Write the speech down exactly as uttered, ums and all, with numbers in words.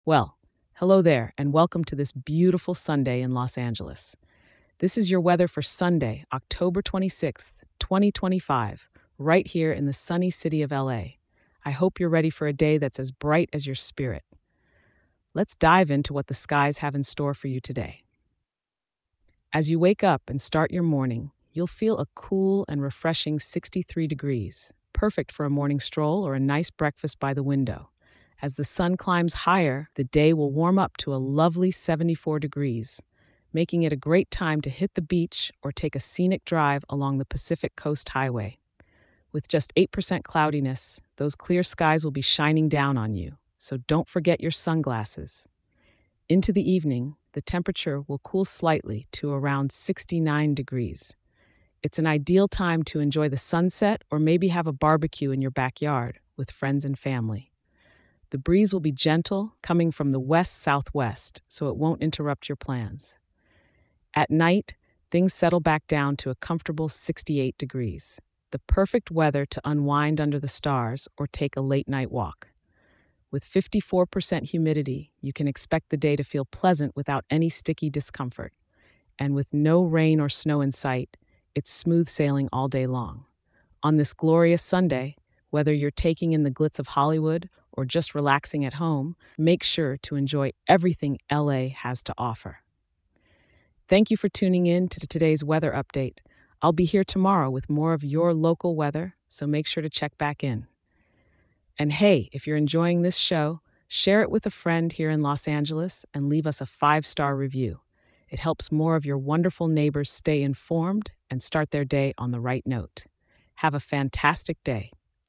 Well, hello there, and welcome to this beautiful Sunday in Los Angeles. This is your weather for Sunday, October twenty-sixth, twenty twenty-five, right here in the sunny city of L A. I hope you're ready for a day that's as bright as your spirit. Let's dive into what the skies have in store for you today. As you wake up and start your morning, you'll feel a cool and refreshing sixty-three degrees, perfect for a morning stroll or a nice breakfast by the window. As the sun climbs higher, the day will warm up to a lovely seventy-four degrees, making it a great time to hit the beach or take a scenic drive along the Pacific Coast Highway. With just eight percent cloudiness, those clear skies will be shining down on you, so don't forget your sunglasses. Into the evening, the temperature will cool slightly to around sixty-nine degrees. It's an ideal time to enjoy the sunset or maybe have a barbecue in your backyard with friends and family. The breeze will be gentle, coming from the west-southwest, so it won't interrupt your plans. At night, things settle back down to a comfortable sixty-eight degrees, the perfect weather to unwind under the stars or take a late-night walk. With fifty-four percent humidity, you can expect the day to feel pleasant without any sticky discomfort. And with no rain or snow in sight, it's smooth sailing all day long. On this glorious Sunday, whether you're taking in the glitz of Hollywood or just relaxing at home, make sure to enjoy everything L A has to offer. Thank you for tuning in to today's weather update. I'll be here tomorrow with more of your local weather, so make sure to check back in. And hey, if you're enjoying this show, share it with a friend here in Los Angeles and leave us a five-star review. It helps more of your wonderful neighbors stay informed and start their day on the right note. Have a fantastic day.